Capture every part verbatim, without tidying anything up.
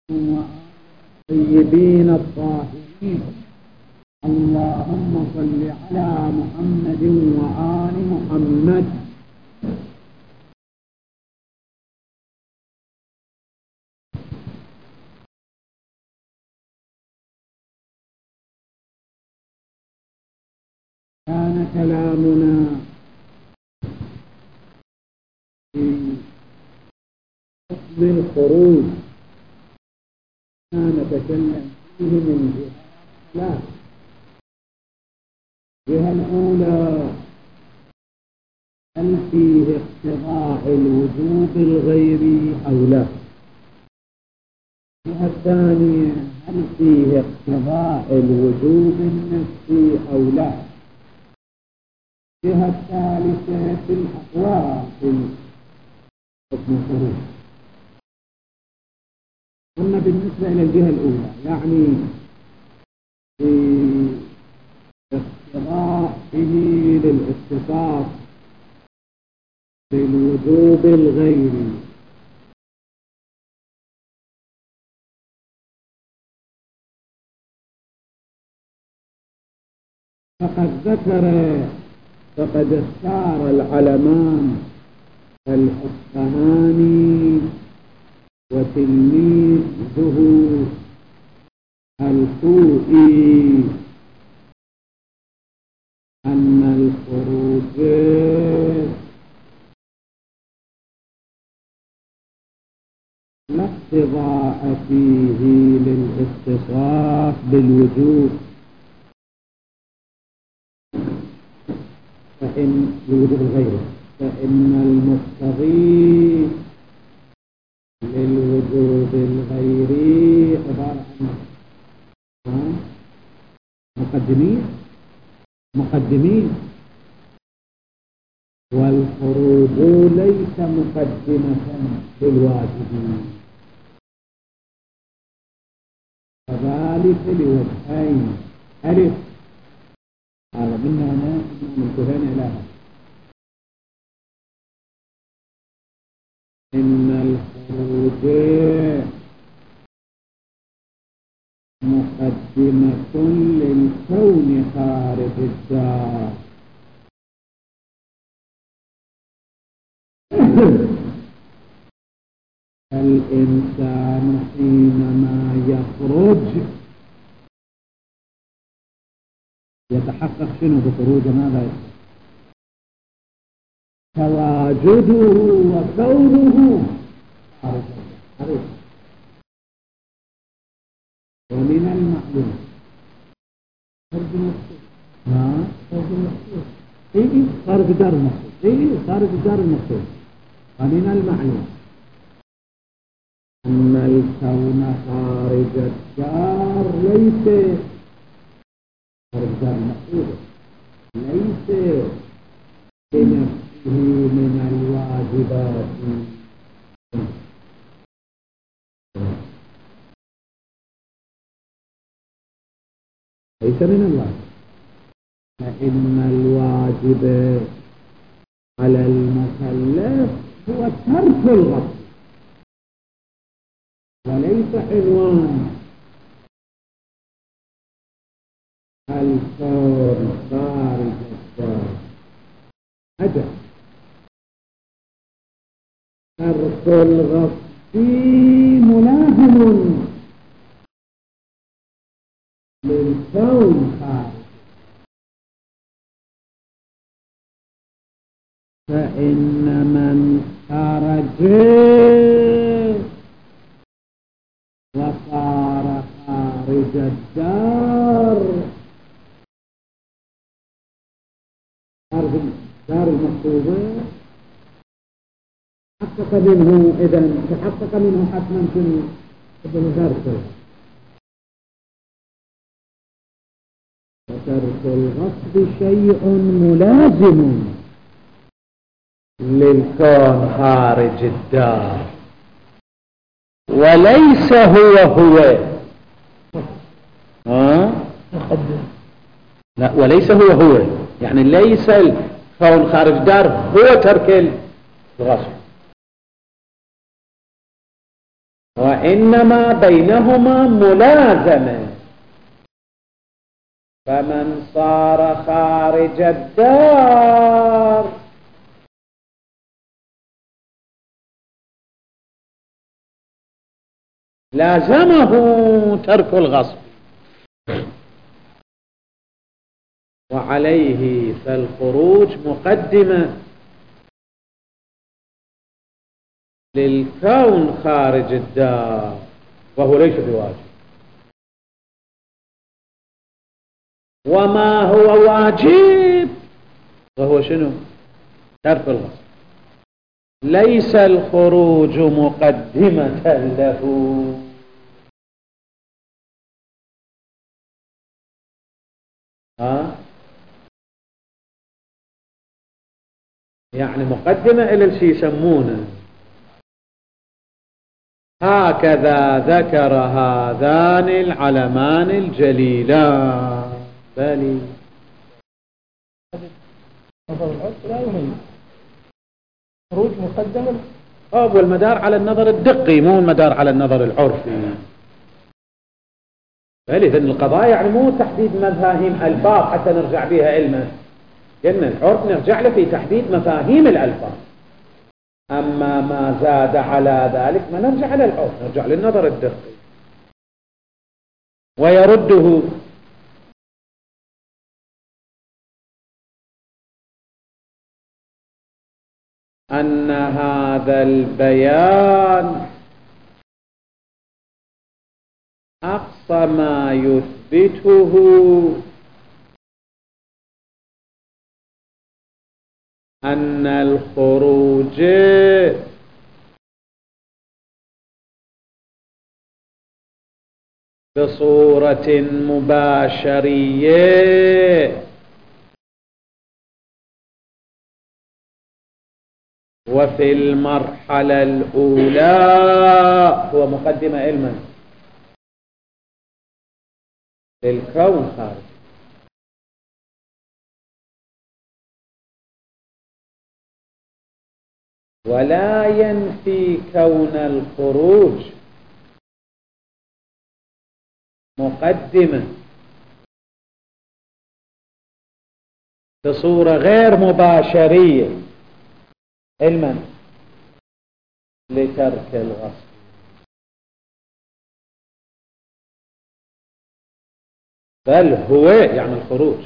الطيبين الطاهرين. اللهم صل على محمد وآل محمد. كان كلامنا في حكم الخروج نتكلم فيه من جهة ثلاث. الجهة الأولى هل فيه اقتضاء الوجوب الغيري أو لا؟ الجهة الثانية هل فيه اقتضاء الوجوب النفسي أو لا؟ الجهة الثالثة في الأقوال في حكم الخروج. قلنا بالنسبة إلى الجهة الأولى يعني في اقتضائه للاتصاف بالوجوب الغيري فقد ذكر فقد اختار العلمان الأصفهاني وتلميذه الخوئي أن الخروج لا اقتضاء فيه للاتصاف بالوجوب، فإن الوجوب الغيري فإن المقتضي للوجوب الغيري عبارة عن مقدمين مقدمين والخروج ليس مقدمة للواجبين، فذلك لوجهين. ألف هذا منا هنا من كهان إلى هذا إن الخروج مقدمة للكون خارج الدار. الإنسان حينما يخرج يتحقق شنو بخروج؟ ماذا يخرج؟ تواجده وكونه خارج الدار. ومن المعلوم خارج المقصود ما خارج المقصود إيه خارج دار المقصود إيه خارج دار المقصود. ومن المعلوم أن الكون خارج الدار ليس خارج دار المقصود ليس بنفسه من الواجبات، ليس من الواجب، فإن الواجب على المكلف هو ترك الغفلة وليس عنوان الكون خارج الدار. أجل ترك الغفلة ملازم للكون خارج، فإن من خرج وصار خارج الدار خارج الدار المقصودة تحقق منه إذن تحقق منه حتما شنو؟ تركه. وترك الغصب شيء ملازم للكون خارج الدار وليس هو هو ها؟ لا وليس هو هو يعني ليس الكون خارج الدار هو ترك الغصب، وإنما بينهما ملازمة. فمن صار خارج الدار لازمه ترك الغصب، وعليه فالخروج مقدمة للكون خارج الدار، وهو ليس بواجب. وما هو واجب وهو شنو؟ ترك الغصب. ليس الخروج مقدمة له. ها؟ يعني مقدمة إلى الشيء يسمونه. هكذا ذكر هذان العلمان الجليلان. بالي نظر العرف لا يميز خروج مقدما، طب والمدار على النظر الدقي مو المدار على النظر العرفي. فإذن القضاء يعني مو تحديد مفاهيم ألفاظ حتى نرجع بها علما، لأن العرف نرجع له في تحديد مفاهيم الألفاظ. أما ما زاد على ذلك ما نرجع للعرف، نرجع للنظر الدقي. ويرده أن هذا البيان أقصى ما يثبته أن الخروج بصورة مباشرية وفي المرحلة الأولى هو مقدمة علما للكون خارج، ولا ينفي كون الخروج مقدمة بصورة غير مباشرية علما لترك الغصب. بل هو يعني الخروج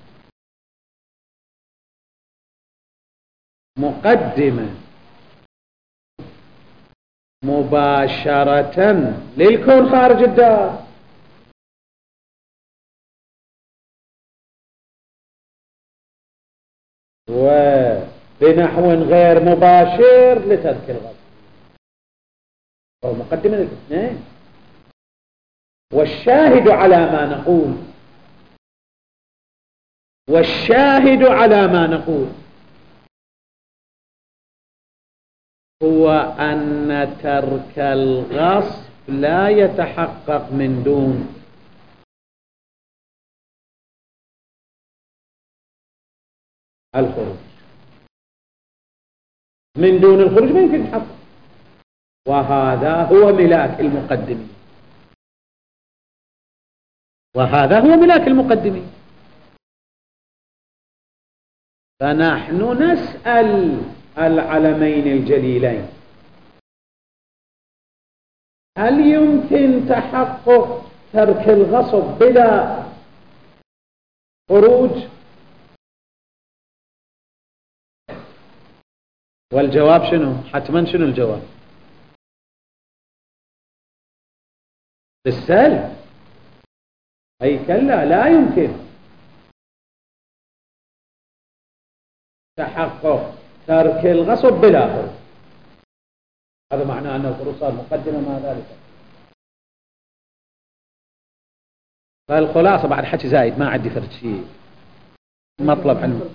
مقدمة مباشرة للكون خارج الدار، وبنحو غير مباشر لترك الغصب. هو مقدمة للاثنين. والشاهد على ما نقول والشاهد على ما نقول هو أن ترك الغصب لا يتحقق من دون الخروج. من دون الخروج ما يمكن يتحقق، وهذا هو ملاك المقدمين وهذا هو ملاك المقدمين. فنحن نسأل العلمين الجليلين هل يمكن تحقق ترك الغصب بلا خروج؟ والجواب شنو؟ حتما شنو الجواب؟ بالسلب. أي كلا لا يمكن تحقق ترك الغصب بلا خروج. هذا معناه أن الخروج صار مقدمة مع ذلك. فالخلاصة بعد حكي زايد ما عندي فرد شيء مطلب عنه.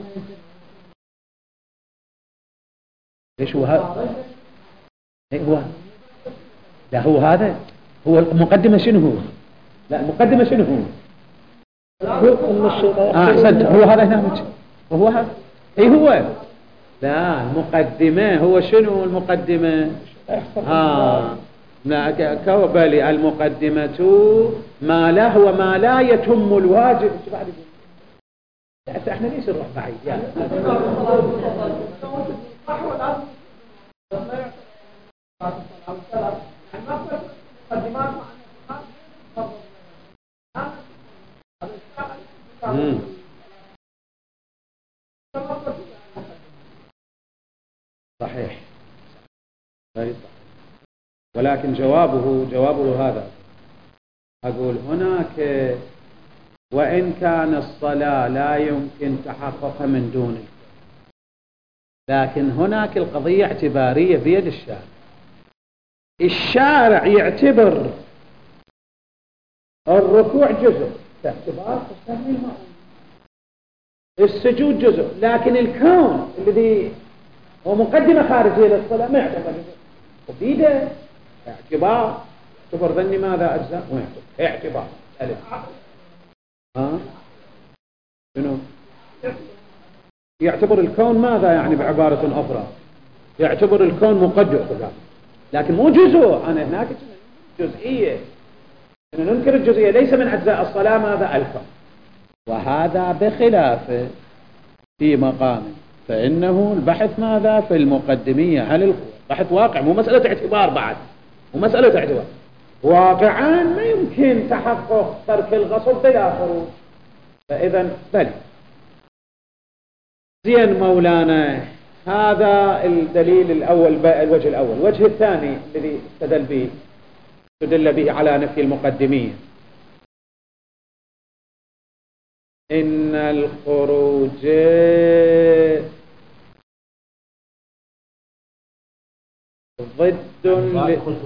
ليش هو هذا؟ إيه هو؟ لا هو هذا هو المقدمة شنو هو؟ لا المقدمة شنو هو؟ آه أحسنت. هو هذا هنا وهو هذا. إيه هو؟ لا المقدمة هو شنو المقدمة؟ آه كوبل المقدمة ما له وما لا يتم الواجب. شو بعد يقول؟ حتى احنا ليش نروح بعيد يعني. صحيح. ولكن جوابه جوابه هذا، أقول هناك وإن كان الصلاة لا يمكن تحققها من دونه، لكن هناك القضية اعتبارية بيد الشارع. الشارع يعتبر الركوع جزء باعتبار تسمي المأمون، السجود جزء، لكن الكون الذي هو مقدمة خارجية للصلاة ما يعتبر جزء، وبيده اعتبار. اعتبر ذني ماذا أجزاء ويعتبر اعتبار ألف. ها شنو يعتبر الكون ماذا يعني؟ بعبارة أخرى يعتبر الكون مقدر، لكن مو جزء. أنا هناك جزئية، ننكر الجزئية، ليس من أجزاء الصلاة ماذا الكون. وهذا بخلاف في مقام، فإنه البحث ماذا في المقدمية هل القوة بحث واقع، مو مسألة اعتبار بعد، مو مسألة اعتبار. واقعا ما يمكن تحقق ترك الغصب بلا خروج، فإذا بل زين مولانا. هذا الدليل الأول، الوجه الأول. الوجه الثاني الذي استدل به استدل به على نفي المقدمية، إن الخروج ضد ل...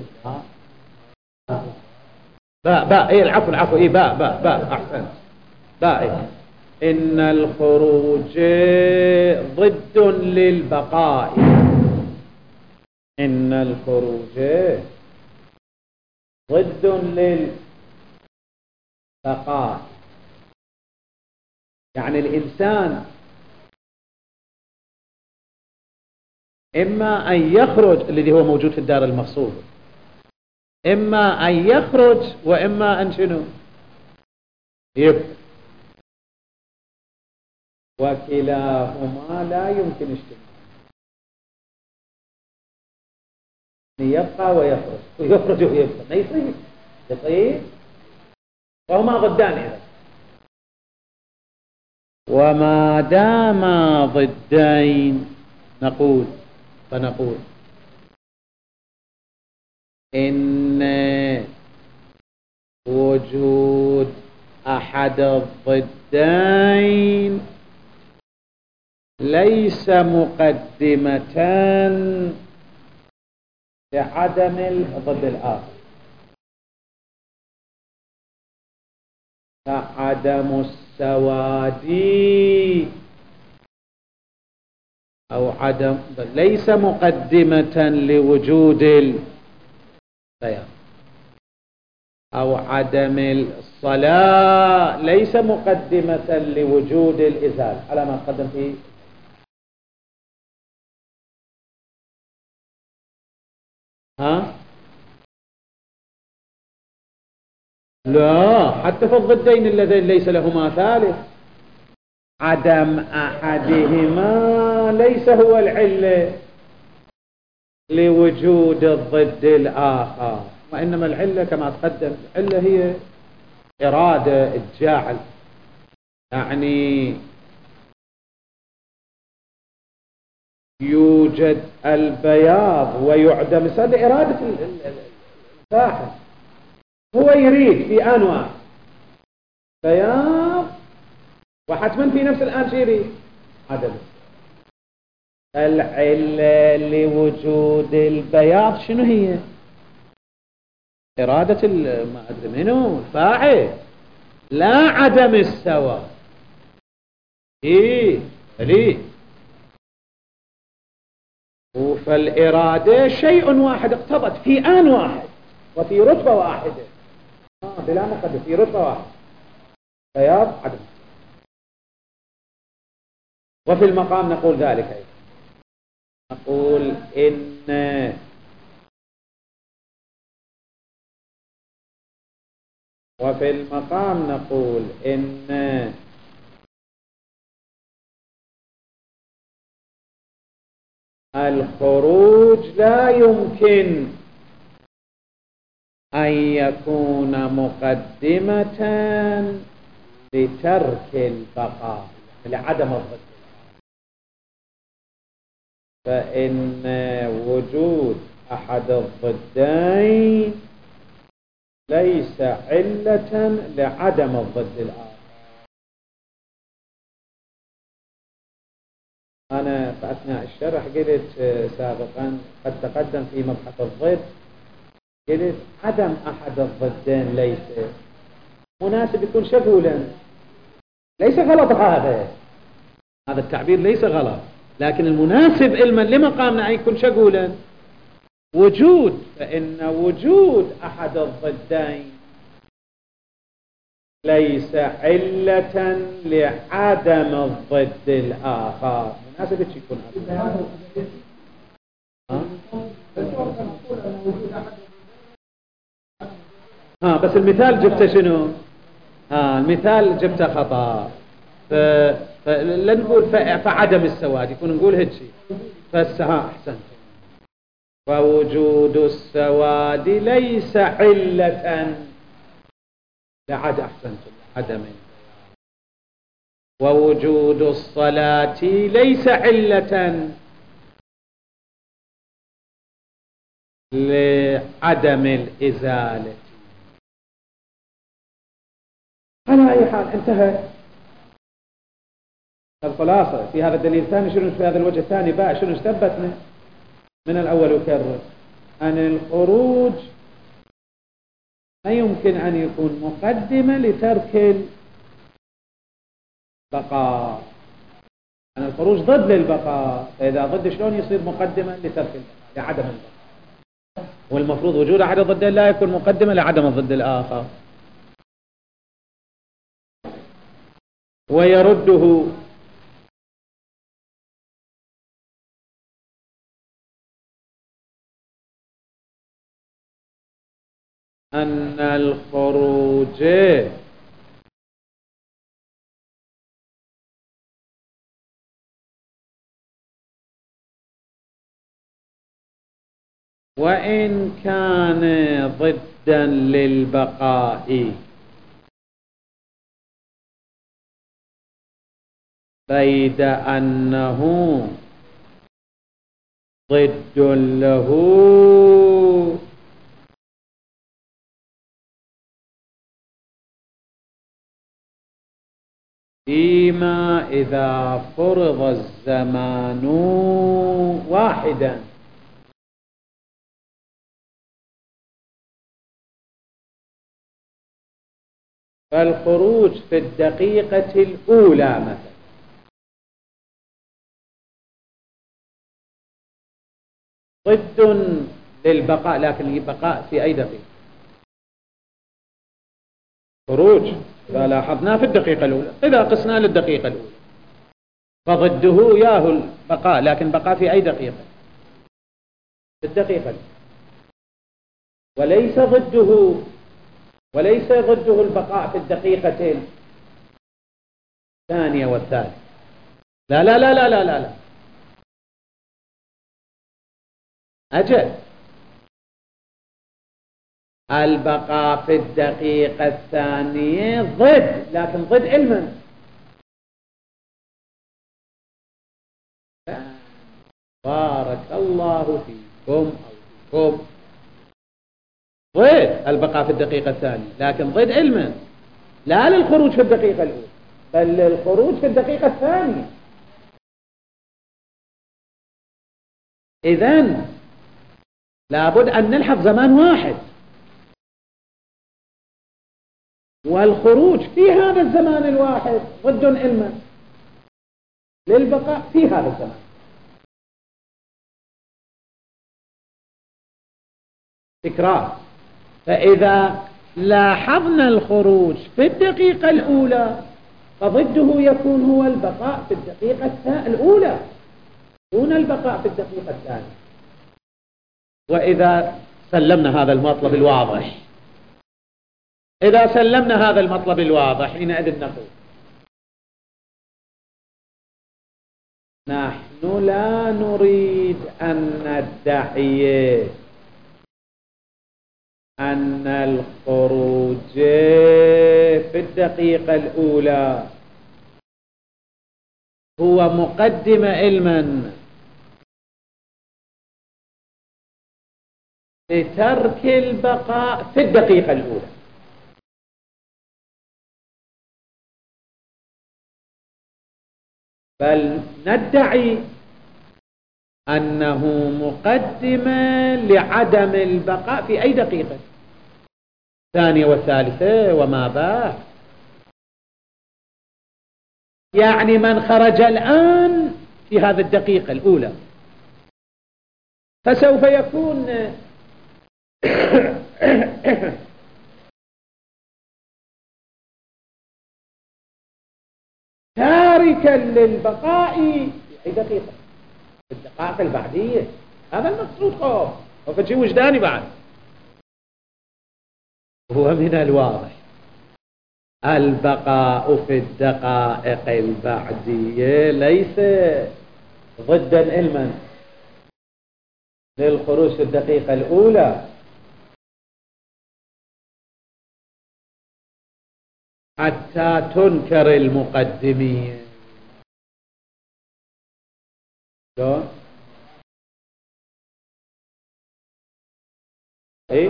باء باء ايه العفو العفو ايه باء باء باء احسن باء إيه. إن الخروج ضد للبقاء، إن الخروج ضد للبقاء، يعني الإنسان إما أن يخرج الذي هو موجود في الدار المفصول، إما أن يخرج وإما أن شنو يبقى، وكلاهما لا يمكن اجتماع. يبقى ويخرج ويخرج ويبقى ما يصير، يصير وهما ضدان إذا. وما دام ضدين نقول فنقول إن وجود أحد الضدين ليس مقدمة لعدم الضد الآخر، كعدم السواد أو عدم، ليس مقدمة لوجود البيان، أو عدم الصلاة ليس مقدمة لوجود الإزالة على ما قدم فيه. ها لا، حتى في الضدين اللذين ليس لهما ثالث، عدم أحدهما ليس هو العلة لوجود الضد الآخر، وإنما العلة كما تقدم العلة هي إرادة الجاعل، يعني يوجد البياض ويعدم السواد، إرادة الفاعل، هو يريد في آن واحد بياض وحتما في نفس الآن شيء يريد عدم. العلة لوجود البياض شنو هي؟ إرادة ما أدري منه الفاعل، لا عدم السواد. إيه ليه؟ فالإرادة شيء واحد اقتضت في آن واحد وفي رتبة واحدة، آه بلا مقدم، في رتبة واحدة بياض عدم. وفي المقام نقول ذلك أيضا، نقول إن وفي المقام نقول إن الخروج لا يمكن أن يكون مقدمة لترك البقاء لعدم الضد، فإن وجود أحد الضدين ليس علة لعدم الضد الآخر. أنا في أثناء الشرح قلت سابقا قد تقدم في مبحث الضد، قلت عدم أحد الضدين ليس مناسب يكون شغولا، ليس غلط هذا هذا التعبير ليس غلط، لكن المناسب علما لمقامنا أن يكون شغولا وجود، فإن وجود أحد الضدين ليس علة لعدم الضد الآخر. مناسب يكون هذا ها، بس المثال جبته شنو؟ ها المثال جبته خطأ، فلا نقول فعدم السواد، يكون نقول هيك شيء فالسها أحسن. فوجود السواد ليس علة لعد أحسنت عدم، ووجود الصلاة ليس علة لعدم الإزالة. على أي حال انتهى الخلاصة في هذا الدليل الثاني. شنو في هذا الوجه الثاني بقى شنو استثبتنا من الأول وكرر؟ أن الخروج لا يمكن أن يكون مقدمة لترك البقاء، أن الخروج ضد للبقاء، فإذا ضد شلون يصير مقدمة لترك البقاء لعدم البقاء؟ والمفروض وجود أحد الضدين لا يكون مقدمة لعدم الضد الآخر. ويرده أن الخروج وإن كان ضدا للبقاء بيد أنه ضد له فيما إذا فرض الزمان واحدا. فالخروج في الدقيقة الأولى مثلا ضد للبقاء، لكن البقاء في أي دقيقة؟ خروج إذا لاحظنا في الدقيقة الأولى، إذا قسنا للدقيقة الأولى فضده ياه البقاء، لكن بقاء في أي دقيقة؟ في الدقيقة الأولى. وليس ضده وليس ضده البقاء في الدقيقتين الثانية والثالثة. لا لا لا لا لا لا, لا. أجل البقاء في الدقيقة الثانية ضد، لكن ضد علما. بارك الله فيكم أو فيكم، ضد البقاء في الدقيقة الثانية لكن ضد علما، لا للخروج في الدقيقة الأولى بل للخروج في الدقيقة الثانية. إذن لابد أن نلحظ زمان واحد، والخروج في هذا الزمان الواحد ضد علما للبقاء في هذا الزمان. تكرار. فإذا لاحظنا الخروج في الدقيقة الأولى فضده يكون هو البقاء في الدقيقة الأولى دون البقاء في الدقيقة الثانية. وإذا سلمنا هذا المطلب الواضح إذا سلمنا هذا المطلب الواضح حينئذ نقول نحن لا نريد أن ندعي أن الخروج في الدقيقة الأولى هو مقدمة علما لترك البقاء في الدقيقة الأولى، بل ندعي أنه مقدمة لعدم البقاء في أي دقيقة، ثانية وثالثة وما بعد. يعني من خرج الآن في هذه الدقيقة الأولى فسوف يكون تاركا للبقاء في أي دقيقة، في الدقائق البعدية. هذا المقصود. خوف وفجي وجداني بعد. هو من الواضح البقاء في الدقائق البعدية ليس ضدا علما للخروج في الدقيقة الأولى، حتى تنكر المقدمين. شلون؟ ايه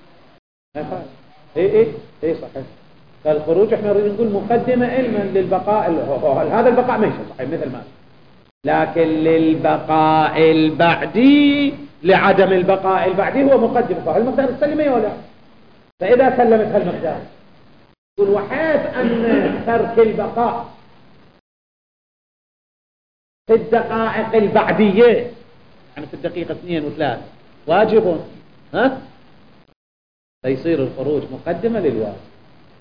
ايه ايه ايه صحيح. فالخروج احنا نريد نقول مقدمة علما للبقاء، هذا البقاء ماشي صحيح مثل ما، لكن للبقاء البعدي لعدم البقاء البعدي هو مقدمة. فالمقدار تسلمه ولا؟ فإذا سلمت هالمقدار يقول وحيث أن ترك البقاء في الدقائق البعدية يعني في الدقيقة اثنين وثلاث واجب، ها فيصير الخروج مقدمة للواجب.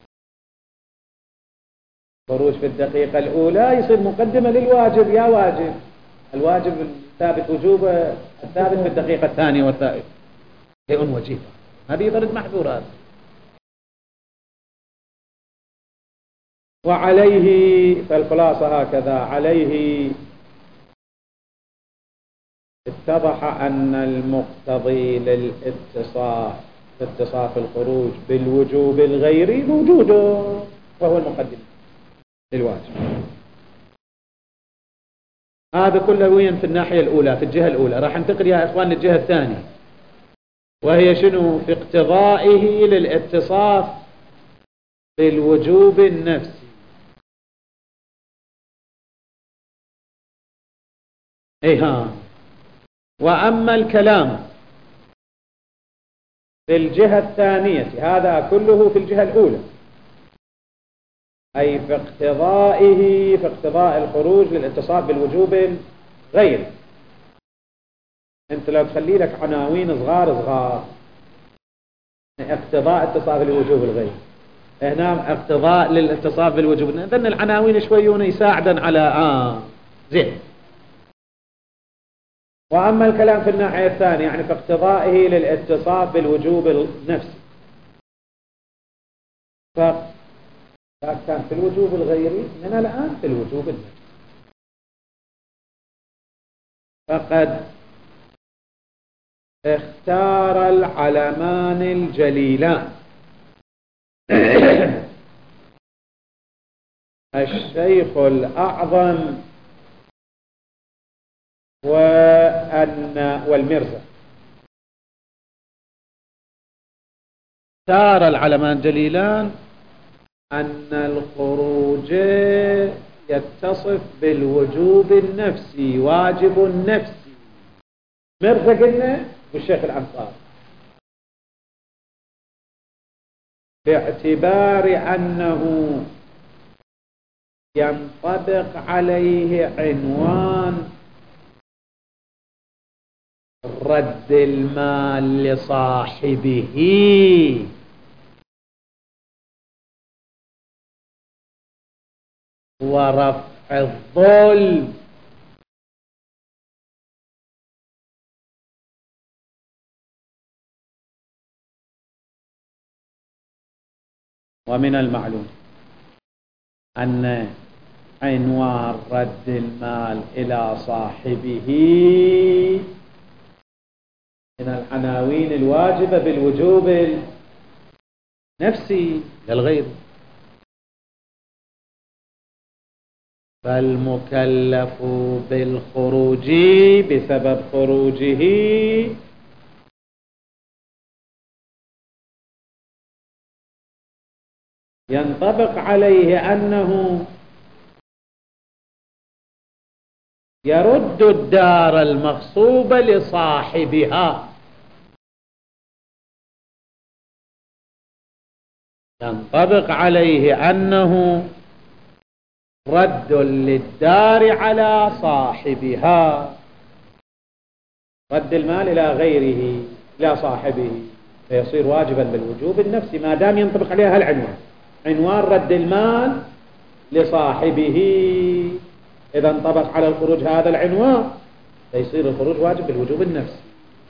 خروج في الدقيقة الأولى يصير مقدمة للواجب. يا واجب الواجب الثابت وجوبه الثابت في الدقيقة الثانية والثالثة شيء وجيب. هذه ضرب محظورات. وعليه فالخلاصة هكذا، عليه اتضح أن المقتضي للاتصاف اتصاف الخروج بالوجوب الغيري بوجوده وهو المقدم للواجب. هذا كله وين في الناحية الأولى في الجهة الأولى. راح ننتقل يا إخوان للجهة الثانية وهي شنو؟ في اقتضائه للاتصاف بالوجوب النفسي. ايها. وأما الكلام في الجهة الثانية هذا كله في الجهة الأولى، أي في اقتضائه في اقتضاء الخروج للاتصاف بالوجوب الغيري. انت لو تخلي لك عناوين صغار صغار اقتضاء اتصاف الوجوب الغيري، هنا اقتضاء للاتصاف بالوجوب، لأن العناوين شوي يساعدا على آه زين. وأما الكلام في الناحية الثانية يعني في اقتضائه للاتصاف بالوجوب النفسي، فكان في الوجوب الغيري من الآن في الوجوب النفسي. فقد اختار العلمان الجليلان الشيخ الأعظم وأن والمرزا. اختار العلمان الجليلان أن الخروج يتصف بالوجوب النفسي، واجب نفسي. مرزا قلنا والشيخ الأنصاري باعتبار أنه ينطبق عليه عنوان رد المال لصاحبه ورفع الظلم. ومن المعلوم أن عنوان رد المال إلى صاحبه من العناوين الواجبة بالوجوب النفسي للغير، فالمكلف بالخروج بسبب خروجه ينطبق عليه أنه يرد الدار المغصوبة لصاحبها، ينطبق عليه أنه رد للدار على صاحبها، رد المال إلى غيره إلى صاحبه، فيصير واجبا بالوجوب النفسي ما دام ينطبق عليها العنوان، عنوان رد المال لصاحبه. إذا انطبق على الخروج هذا العنوان فيصير الخروج واجب بالوجوب النفسي.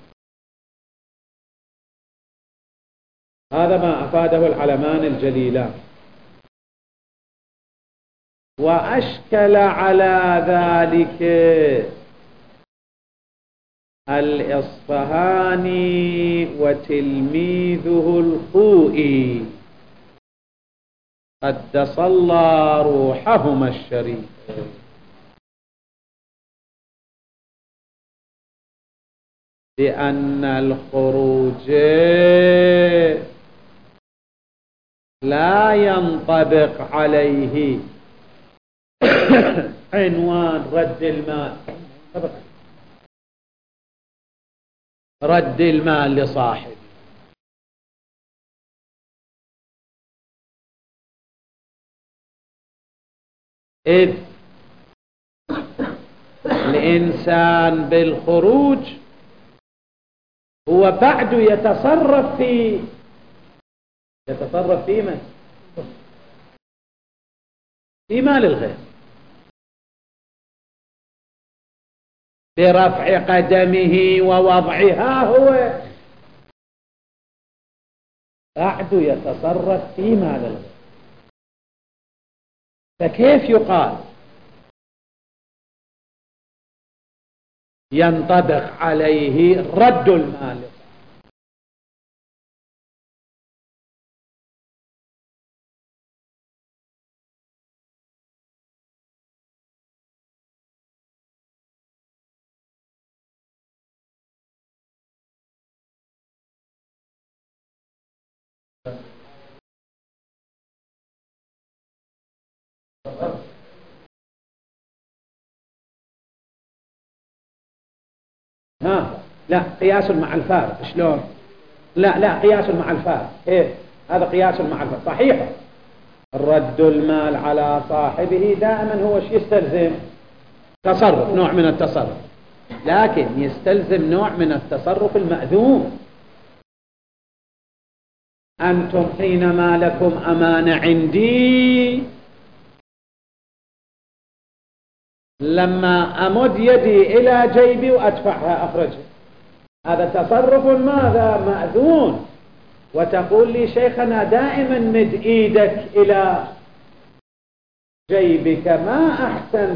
هذا ما أفاده العلمان الجليلان. وأشكل على ذلك الإصفهاني وتلميذه الخوئي قدس الله روحهما الشريف، بأن الخروج لا ينطبق عليه عنوان رد المال، رد المال لصاحبه، إذ الإنسان بالخروج هو بعد يتصرف في يتصرف في من؟ في مال الغير، برفع قدمه ووضعها، هو بعد يتصرف في مال الغير. فكيف يقال ينطبق عليه رد المال؟ ها لا، قياس مع الفارق. شلون؟ لا لا، قياس مع الفارق. ايه هذا قياس مع الفارق صحيح. الرد المال على صاحبه دائما هو شو يستلزم؟ تصرف، نوع من التصرف، لكن يستلزم نوع من التصرف المأذون. أنتم حينما لكم أمانة عندي، لما أمد يدي إلى جيبي وأدفعها أخرجها، هذا تصرف ماذا؟ مأذون. وتقول لي شيخنا دائما مد إيدك إلى جيبك، ما أحسن،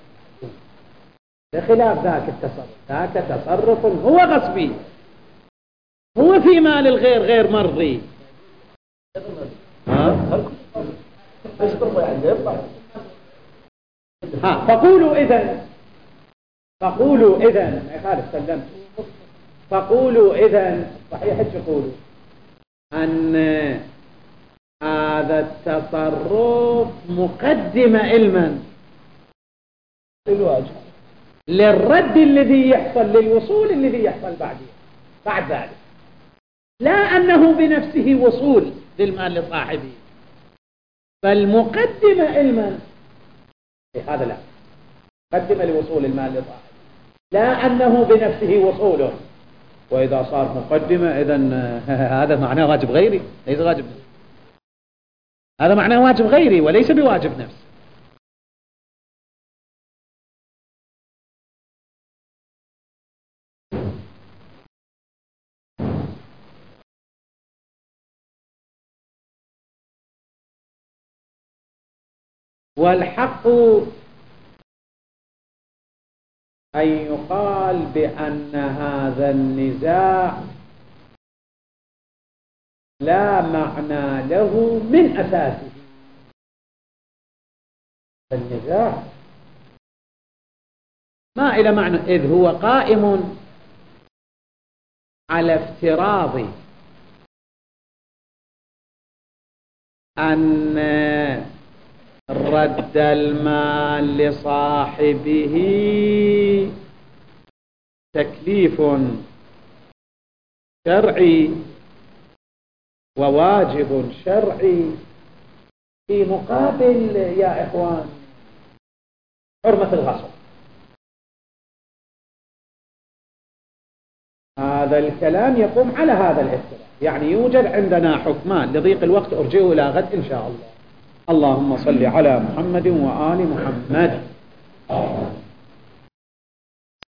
بخلاف ذاك التصرف، ذاك تصرف هو غصبي، هو في مال الغير غير مرضي. ها؟ ها فقولوا إذن فقولوا إذن يا خالد سلمت فقولوا إذن صحيح تقولوا أن هذا التصرف مقدمة علما للواجب، للرد الذي يحصل، للوصول الذي يحصل بعده بعد ذلك، لا أنه بنفسه وصول للمال لصاحبه، فالمقدمة علما هذا لا، مقدمة لوصول المال لصاحبه، لا أنه بنفسه وصوله. وإذا صار مقدمة إذن هذا معناه واجب غيري ليس واجب نفسي، هذا معناه واجب غيري وليس بواجب نفسي. والحق أن يقال بأن هذا النزاع لا معنى له من أساسه. النزاع ما إلى معنى، إذ هو قائم على افتراض أن رد المال لصاحبه تكليف شرعي وواجب شرعي في مقابل يا إخوان حرمة الغصب. هذا الكلام يقوم على هذا الافتراض. يعني يوجد عندنا حكمان، لضيق الوقت أرجئه إلى غد إن شاء الله. اللهم صل على محمد وآل محمد.